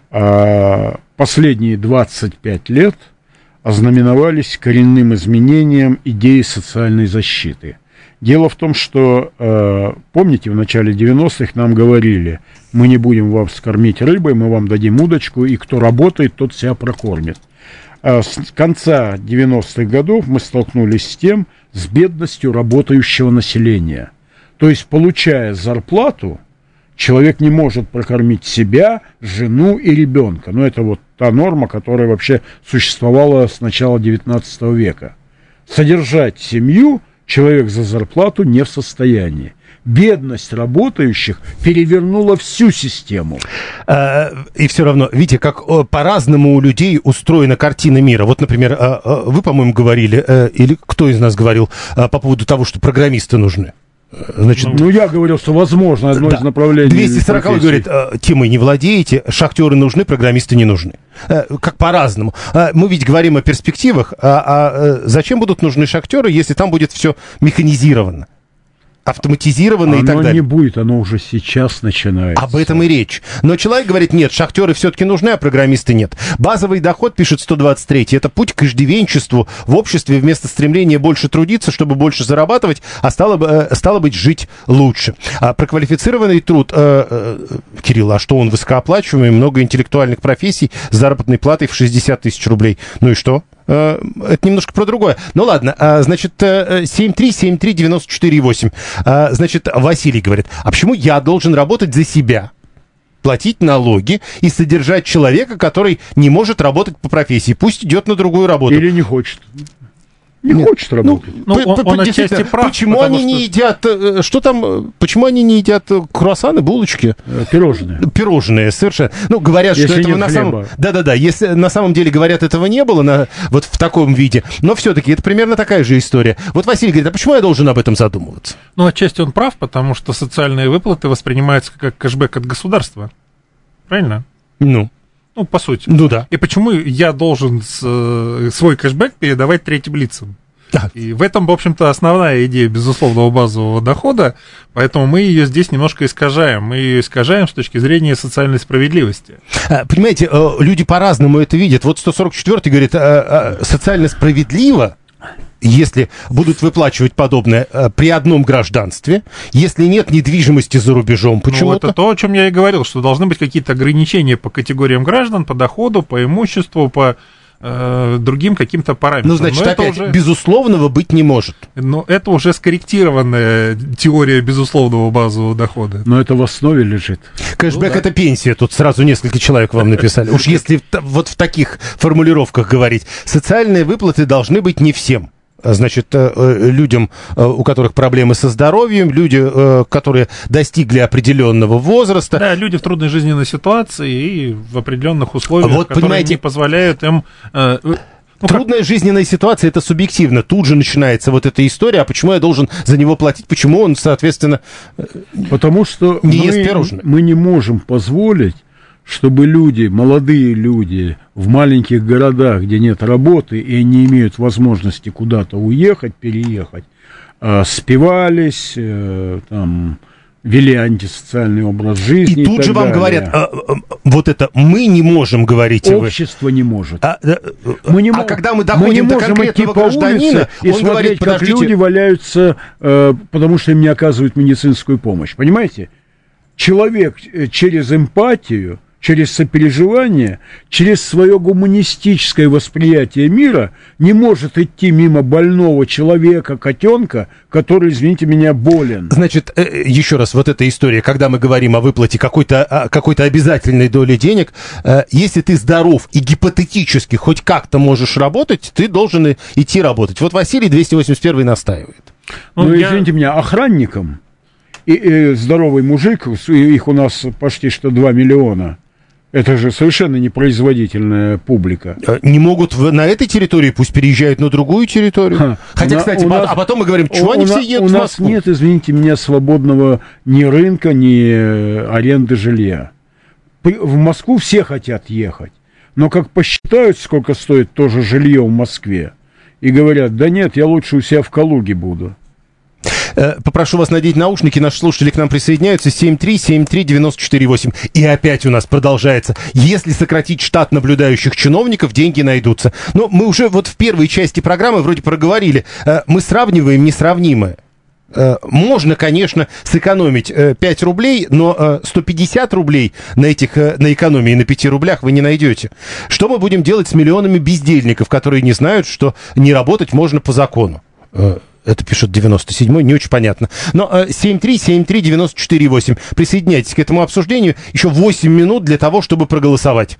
Последние 25 лет ознаменовались коренным изменением идеи социальной защиты. Дело в том, что, помните, в начале 90-х нам говорили, мы не будем вас кормить рыбой, мы вам дадим удочку, и кто работает, тот себя прокормит. С конца 90-х годов мы столкнулись с бедностью работающего населения. То есть, получая зарплату, человек не может прокормить себя, жену и ребенка. Но это вот та норма, которая вообще существовала с начала 19 века. Содержать семью человек за зарплату не в состоянии. Бедность работающих перевернула всю систему. И все равно, видите, как по-разному у людей устроена картина мира. Вот, например, вы, по-моему, говорили, или кто из нас говорил по поводу того, что программисты нужны. Значит, я говорил, что возможно одно из направлений. 240 говорит, темой не владеете, шахтеры нужны, программисты не нужны. Как по-разному. Мы ведь говорим о перспективах, зачем будут нужны шахтеры, если там будет все механизировано, автоматизировано и так далее. Оно не будет, оно уже сейчас начинается. Об этом и речь. Но человек говорит, нет, шахтеры все-таки нужны, а программисты нет. Базовый доход, пишет 123, это путь к иждивенчеству в обществе вместо стремления больше трудиться, чтобы больше зарабатывать, а стало быть, жить лучше. Про квалифицированный труд, Кирилл, а что он высокооплачиваемый, много интеллектуальных профессий с заработной платой в 60 тысяч рублей. Ну и что? Это немножко про другое. Ну ладно, значит, 7373948. Значит, Василий говорит, а почему я должен работать за себя, платить налоги и содержать человека, который не может работать по профессии? Пусть идет на другую работу. Или не хочет. Не хочет работать. Он отчасти прав. Почему они не едят, что там, почему они не едят круассаны, булочки? Пирожные. Пирожные, совершенно. Ну, говорят, если что этого на самом... Да-да-да, если на самом деле, говорят, этого не было вот в таком виде, но все-таки это примерно такая же история. Вот Василий говорит, а почему я должен об этом задумываться? Ну, отчасти он прав, потому что социальные выплаты воспринимаются как кэшбэк от государства. Правильно? Ну, по сути. Ну, да. И почему я должен свой кэшбэк передавать третьим лицам? Да. И в этом, в общем-то, основная идея безусловного базового дохода, поэтому мы ее здесь немножко искажаем. Мы ее искажаем с точки зрения социальной справедливости. Понимаете, люди по-разному это видят. Вот 144-й говорит, социально справедливо, если будут выплачивать подобное при одном гражданстве, если нет недвижимости за рубежом, почему-то. Это то, о чем я и говорил, что должны быть какие-то ограничения по категориям граждан, по доходу, по имуществу, по другим каким-то параметрам. Ну, значит, опять безусловного быть не может. Но это уже скорректированная теория безусловного базового дохода. Но это в основе лежит. Кэшбэк это пенсия, тут сразу несколько человек вам написали. Уж если вот в таких формулировках говорить. Социальные выплаты должны быть не всем. Значит, людям, у которых проблемы со здоровьем, люди, которые достигли определенного возраста. Да, люди в трудной жизненной ситуации и в определенных условиях, вот, которые понимаете, не позволяют им... Трудная жизненная ситуация, это субъективно. Тут же начинается вот эта история, а почему я должен за него платить, почему он, соответственно, потому что не ест пирожное. Мы не можем позволить, чтобы люди, молодые люди в маленьких городах, где нет работы, и они имеют возможности куда-то уехать, переехать, спивались, там, вели антисоциальный образ жизни. И тут же вам говорят, вот это мы не можем говорить. Общество не может. Когда мы доходим до конкретного гражданина, и он смотреть, говорит, как люди валяются, потому что им не оказывают медицинскую помощь. Понимаете? Человек через эмпатию через сопереживание, через свое гуманистическое восприятие мира не может идти мимо больного человека, котенка, который, извините меня, болен. Значит, еще раз, вот эта история, когда мы говорим о выплате какой-то обязательной доли денег, если ты здоров и гипотетически хоть как-то можешь работать, ты должен идти работать. Вот Василий 281 настаивает. Ну, извините меня, охранникам и здоровый мужик, их у нас почти что 2 миллиона, это же совершенно непроизводительная публика. Не могут на этой территории, пусть переезжают на другую территорию. Хотя, кстати, а потом мы говорим, чего они все едут в Москву? У нас нет, извините меня, свободного ни рынка, ни аренды жилья. В Москву все хотят ехать, но как посчитают, сколько стоит тоже жилье в Москве, и говорят, да нет, я лучше у себя в Калуге буду. Попрошу вас надеть наушники, наши слушатели к нам присоединяются, 7373948. И опять у нас продолжается. Если сократить штат наблюдающих чиновников, деньги найдутся. Но мы уже вот в первой части программы вроде проговорили. Мы сравниваем несравнимое. Можно, конечно, сэкономить 5 рублей, но 150 рублей на экономии на 5 рублях вы не найдете. Что мы будем делать с миллионами бездельников, которые не знают, что не работать можно по закону? Это пишет 97-й, не очень понятно. Но 7373948. Присоединяйтесь к этому обсуждению. Еще 8 минут для того, чтобы проголосовать.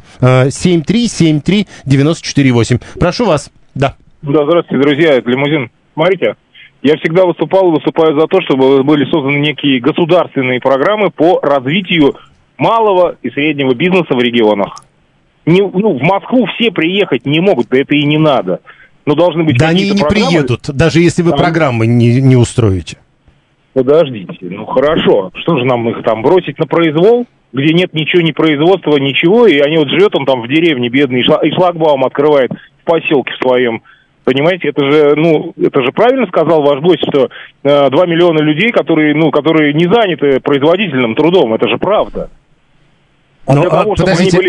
7373948. Прошу вас. Да. Да, здравствуйте, друзья. Это Лимузин. Смотрите, я всегда выступаю за то, чтобы были созданы некие государственные программы по развитию малого и среднего бизнеса в регионах. В Москву все приехать не могут, да это и не надо. Но должны быть они и не программы. Приедут, даже если вы программы не устроите. Подождите, хорошо. Что же нам их там бросить на произвол, где нет ничего, ни производства, ничего, и они живет он там в деревне бедный, и шлагбаум открывает в поселке в своем. Понимаете, это же правильно сказал ваш гость, что 2 миллиона людей, которые не заняты производительным трудом, это же правда. Подождите,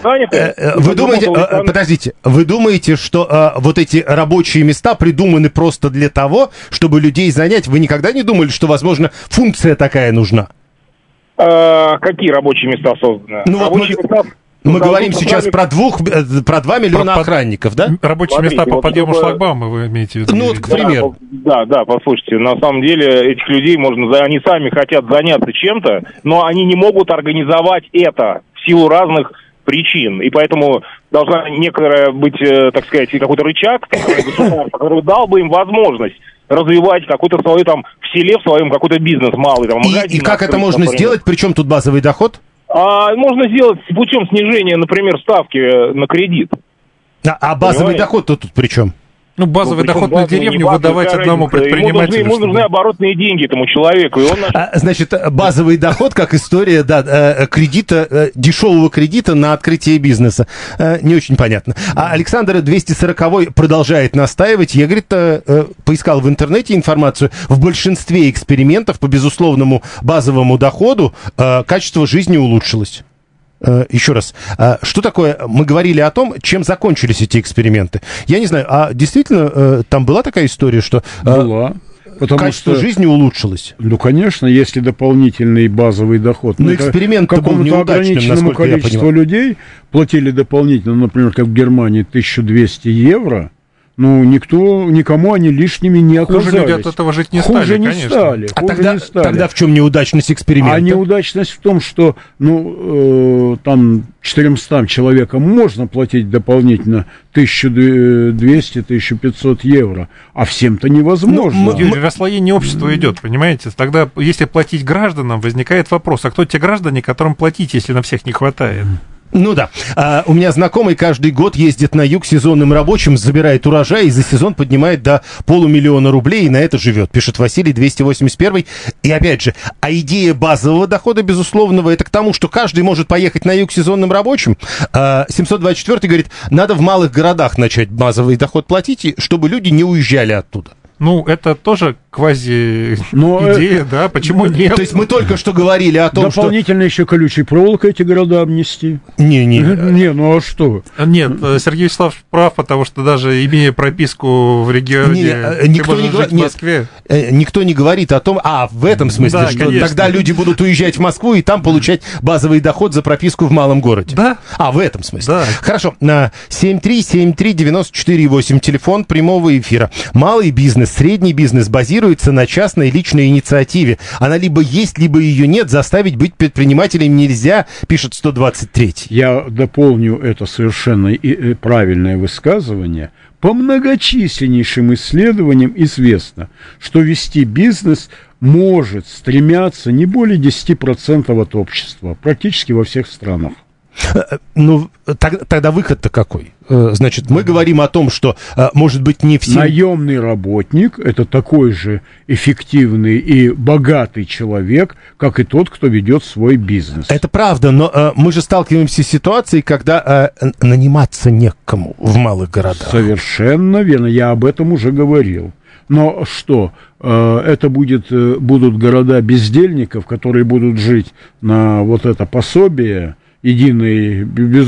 вы думаете, что вот эти рабочие места придуманы просто для того, чтобы людей занять? Вы никогда не думали, что, возможно, функция такая нужна? Какие рабочие места созданы? Мы говорим сейчас про 2 миллиона охранников, да? Рабочие места по подъему шлагбаума, вы имеете в виду? К примеру. Да, послушайте, на самом деле этих людей они сами хотят заняться чем-то, но они не могут организовать это в силу разных причин. И поэтому должна некоторая быть, так сказать, какой-то рычаг, который дал бы им возможность развивать какой-то свой там в селе, в своем какой-то бизнес малый. Там, магазин, и как это можно сделать? Причем тут базовый доход? Можно сделать путем снижения, например, ставки на кредит. А базовый доход-то тут при чем? Базовый доход на деревню выдавать одному предпринимателю. Ему нужны оборотные деньги этому человеку. Значит, базовый доход, как история кредита, дешевого кредита на открытие бизнеса. Не очень понятно. А Александр 240-й продолжает настаивать. Я, говорит, поискал в интернете информацию. В большинстве экспериментов по безусловному базовому доходу качество жизни улучшилось. Еще раз, что такое, мы говорили о том, чем закончились эти эксперименты. Я не знаю, а действительно там была такая история, что качество жизни улучшилось? Ну, конечно, если дополнительный базовый доход. Но эксперимент был неудачным, ограниченному количеству людей платили дополнительно, например, как в Германии, 1200 евро. Никому они лишними не оказались. Хуже люди от этого жить не стали, конечно. Тогда в чем неудачность эксперимента? А неудачность в том, что, там 400 человекам можно платить дополнительно 1200-1500 евро, а всем-то невозможно. Расслоение общества идет, понимаете? Тогда, если платить гражданам, возникает вопрос, а кто те граждане, которым платить, если на всех не хватает? Ну да. У меня знакомый каждый год ездит на юг сезонным рабочим, забирает урожай и за сезон поднимает до 500 000 рублей и на это живет, пишет Василий 281. И опять же, идея базового дохода безусловного, это к тому, что каждый может поехать на юг сезонным рабочим. 724 говорит, надо в малых городах начать базовый доход платить, чтобы люди не уезжали оттуда. Это тоже квази-идея, да, почему нет? То есть мы только что говорили о том, дополнительно еще колючей проволокой эти города обнести. Не, ну а что? Нет, Сергей Вячеславович прав, потому что даже имея прописку в регионе, никто не говорит, в Москве. Никто не говорит о том, в этом смысле, да, что конечно. Тогда люди будут уезжать в Москву и там получать базовый доход за прописку в малом городе. Да. В этом смысле. Да. Хорошо. 7373948, телефон прямого эфира. Малый бизнес, средний бизнес базируется на частной личной инициативе. Она либо есть, либо ее нет. Заставить быть предпринимателем нельзя, пишет 123. Я дополню это совершенно правильное высказывание. По многочисленнейшим исследованиям известно, что вести бизнес может стремяться не более 10% от общества, практически во всех странах. Ну, тогда выход-то какой? Значит, мы говорим о том, что, может быть, не все... Наемный работник – это такой же эффективный и богатый человек, как и тот, кто ведет свой бизнес. Это правда, но мы же сталкиваемся с ситуацией, когда наниматься некому в малых городах. Совершенно верно, я об этом уже говорил. Но что, это будут города бездельников, которые будут жить на вот это пособие, единый,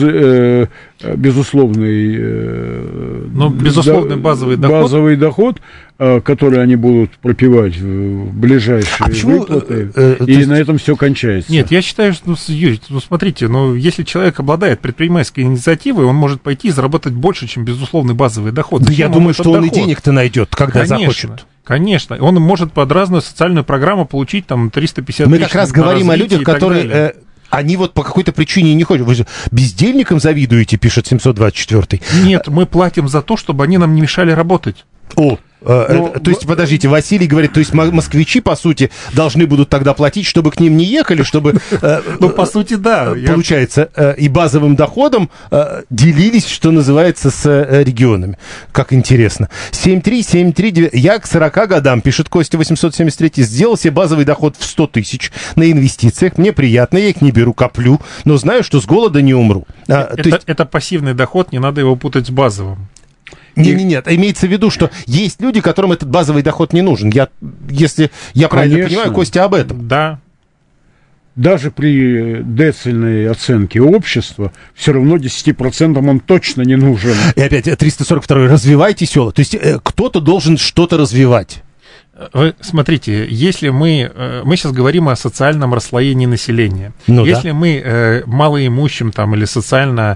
безусловный базовый доход, который они будут пропивать в ближайшие выплаты, и на этом все кончается. Нет, я считаю, что, Юрий, смотрите, если человек обладает предпринимательской инициативой, он может пойти и заработать больше, чем безусловный базовый доход. Да я думаю, что он и денег-то найдет, когда захочет. Конечно, он может под разную социальную программу получить там 350 Мы тысяч. Мы как раз говорим о людях, которые... Они вот по какой-то причине не ходят. Вы же бездельникам завидуете, пишет 724-й. Нет, мы платим за то, чтобы они нам не мешали работать. То есть, подождите, Василий говорит, то есть москвичи, по сути, должны будут тогда платить, чтобы к ним не ехали, чтобы... по сути, да. Получается, и базовым доходом делились, что называется, с регионами. Как интересно. 73739. Я к 40 годам, пишет Костя 873, сделал себе базовый доход в 100 тысяч на инвестициях. Мне приятно, я их не беру, коплю, но знаю, что с голода не умру. Это пассивный доход, не надо его путать с базовым. Нет, имеется в виду, что есть люди, которым этот базовый доход не нужен. Если я правильно понимаю, Костя об этом. Да. Даже при децильной оценке общества, все равно 10% он точно не нужен. И опять 342-й, развивайте села. То есть кто-то должен что-то развивать. Вы смотрите, если мы сейчас говорим о социальном расслоении населения. Если мы малоимущим там, или социально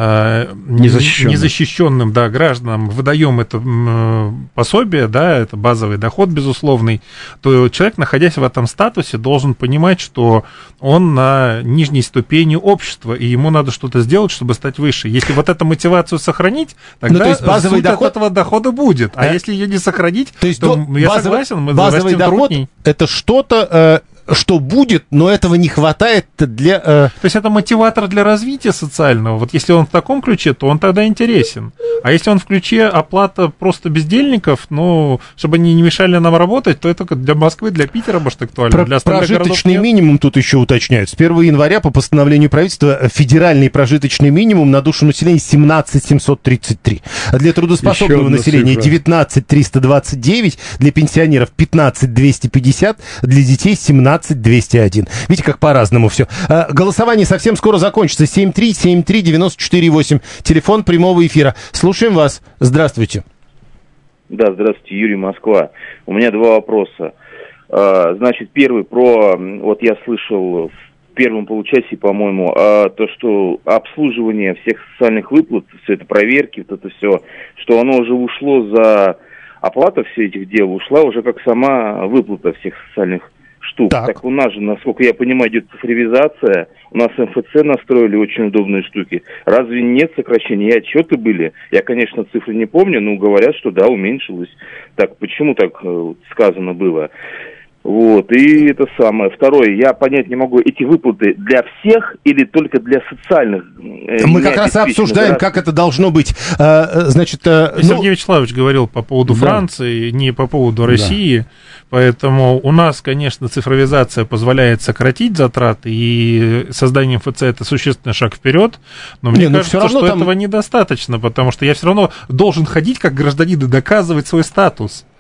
незащищенным гражданам выдаем это пособие, это базовый доход безусловный, то человек, находясь в этом статусе, должен понимать, что он на нижней ступени общества, и ему надо что-то сделать, чтобы стать выше. Если вот эту мотивацию сохранить, тогда то есть базовый доход... от этого дохода будет. А если ее не сохранить, то я согласен, мы базовый доход трудней. Это что-то... что будет, но этого не хватает для... То есть это мотиватор для развития социального. Вот если он в таком ключе, то он тогда интересен. А если он в ключе оплата просто бездельников, чтобы они не мешали нам работать, то это для Москвы, для Питера, может, актуально. Для прожиточный минимум тут еще уточняют. С 1 января по постановлению правительства федеральный прожиточный минимум на душу населения 17 733. Для трудоспособного населения 19 329, для пенсионеров 15 250, для детей 17 201. Видите, как по-разному все. Голосование совсем скоро закончится. 7373948. Телефон прямого эфира. Слушаем вас. Здравствуйте. Да, здравствуйте, Юрий, Москва. У меня два вопроса. Значит, первый вот я слышал в первом получасе, по-моему, то, что обслуживание всех социальных выплат, все это проверки, вот это все, что оно уже ушло за оплата всех этих дел, ушла уже как сама выплата всех социальных штук. Так у нас же, насколько я понимаю, идет цифровизация. У нас МФЦ настроили очень удобные штуки. Разве нет сокращений? И отчеты были. Я, конечно, цифры не помню, но говорят, что да, уменьшилось. Так, почему так сказано было? Вот, и это самое. Второе, я понять не могу, эти выплаты для всех или только для социальных? Мы как раз обсуждаем, как это должно быть. Значит, Сергей Вячеславович говорил по поводу Франции, не по поводу России. Поэтому у нас, конечно, цифровизация позволяет сократить затраты, и создание МФЦ — это существенный шаг вперед. Но мне кажется, что этого недостаточно, потому что я все равно должен ходить как гражданин и доказывать свой статус.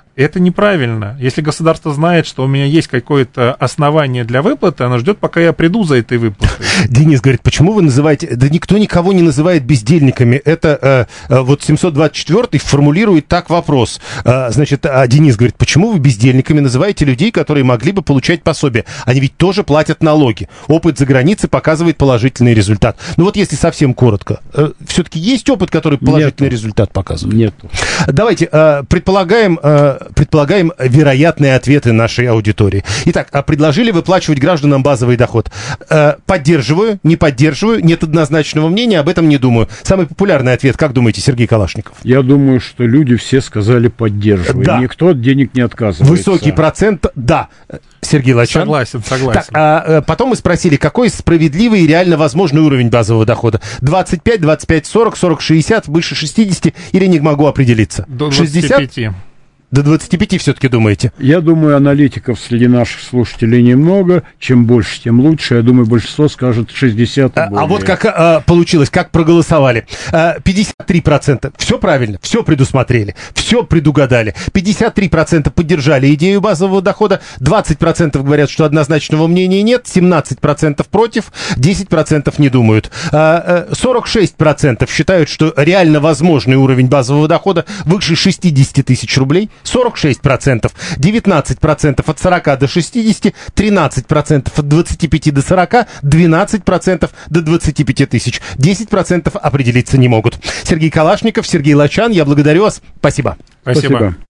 Это неправильно. Если государство знает, что у меня есть какое-то основание для выплаты, оно ждет, пока я приду за этой выплатой. Денис говорит, почему вы называете... Да никто никого не называет бездельниками. Это вот 724-й формулирует так вопрос. Значит, Денис говорит, почему вы бездельниками называете людей, которые могли бы получать пособие? Они ведь тоже платят налоги. Опыт за границей показывает положительный результат. Ну вот если совсем коротко. Все-таки есть опыт, который положительный результат показывает? Нету. Давайте предполагаем вероятные ответы нашей аудитории. Итак, предложили выплачивать гражданам базовый доход. Поддерживаю, не поддерживаю, нет однозначного мнения, об этом не думаю. Самый популярный ответ, как думаете, Сергей Калашников? Я думаю, что люди все сказали поддерживаю. Да. Никто от денег не отказывается. Высокий процент, да. Сергей Лачан? Согласен. Так, потом мы спросили, какой справедливый и реально возможный уровень базового дохода? 25, 25, 40, 40, 60, выше 60 или не могу определиться? До 60? 25. До 25 все-таки думаете? Я думаю, аналитиков среди наших слушателей немного. Чем больше, тем лучше. Я думаю, большинство скажет 60 и более. А вот как получилось, как проголосовали. 53%. Все правильно, все предусмотрели, все предугадали. 53% поддержали идею базового дохода, 20% говорят, что однозначного мнения нет, 17% против, 10% не думают. 46% считают, что реально возможный уровень базового дохода выше 60 тысяч рублей. 46%, 19% от 40 до 60, 13% от 25 до 40, 12% до 25 тысяч, 10% определиться не могут. Сергей Калашников, Сергей Лачан, я благодарю вас. Спасибо. Спасибо.